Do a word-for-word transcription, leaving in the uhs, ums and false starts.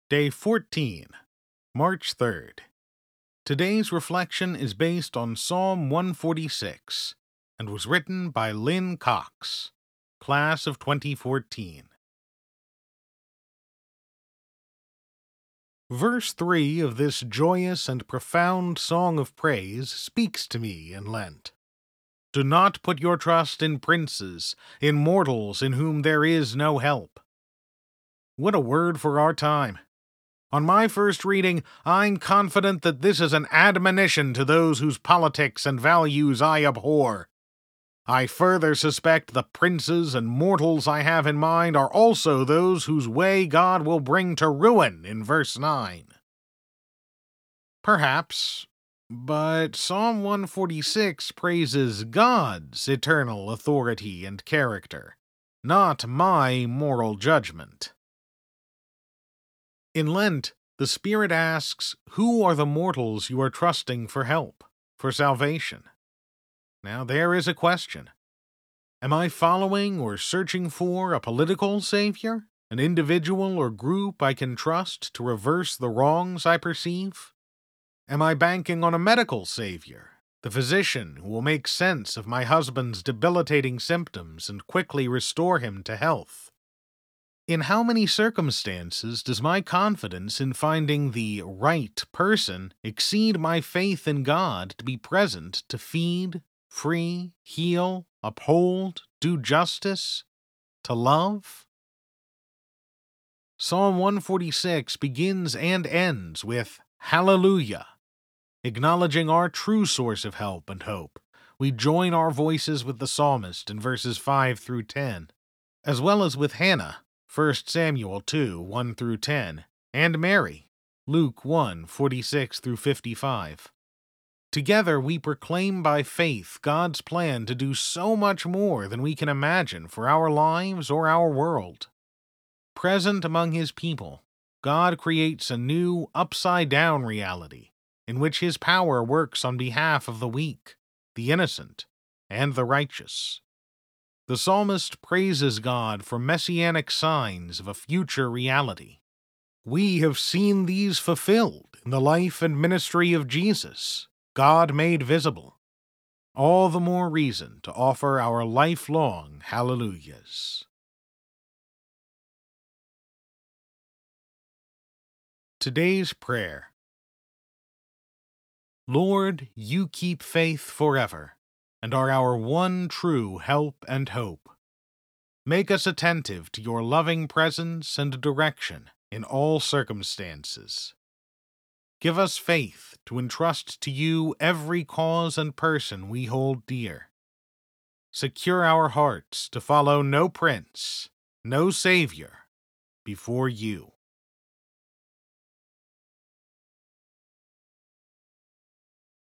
Day fourteen, March third. Today's reflection is based on Psalm one forty-six and was written by Lynn Cox, class of twenty fourteen. Verse three of this joyous and profound song of praise speaks to me in Lent. Do not put your trust in princes, in mortals in whom there is no help. What a word for our time. On my first reading, I'm confident that this is an admonition to those whose politics and values I abhor. I further suspect the princes and mortals I have in mind are also those whose way God will bring to ruin in verse nine. Perhaps, but Psalm one forty-six praises God's eternal authority and character, not my moral judgment. In Lent, the Spirit asks, who are the mortals you are trusting for help, for salvation? Now there is a question. Am I following or searching for a political savior, an individual or group I can trust to reverse the wrongs I perceive? Am I banking on a medical savior, the physician who will make sense of my husband's debilitating symptoms and quickly restore him to health? In how many circumstances does my confidence in finding the right person exceed my faith in God to be present to feed, free, heal, uphold, do justice, to love? Psalm one forty-six begins and ends with Hallelujah. Acknowledging our true source of help and hope, we join our voices with the psalmist in verses five through ten, as well as with Hannah, First Samuel two, one through ten, and Mary, Luke one, forty-six through fifty-five. Together we proclaim by faith God's plan to do so much more than we can imagine for our lives or our world. Present among His people, God creates a new, upside-down reality in which His power works on behalf of the weak, the innocent, and the righteous. The psalmist praises God for messianic signs of a future reality. We have seen these fulfilled in the life and ministry of Jesus, God made visible. All the more reason to offer our lifelong hallelujahs. Today's prayer. Lord, you keep faith forever, and are our one true help and hope. Make us attentive to your loving presence and direction in all circumstances. Give us faith to entrust to you every cause and person we hold dear. Secure our hearts to follow no prince, no savior, before you.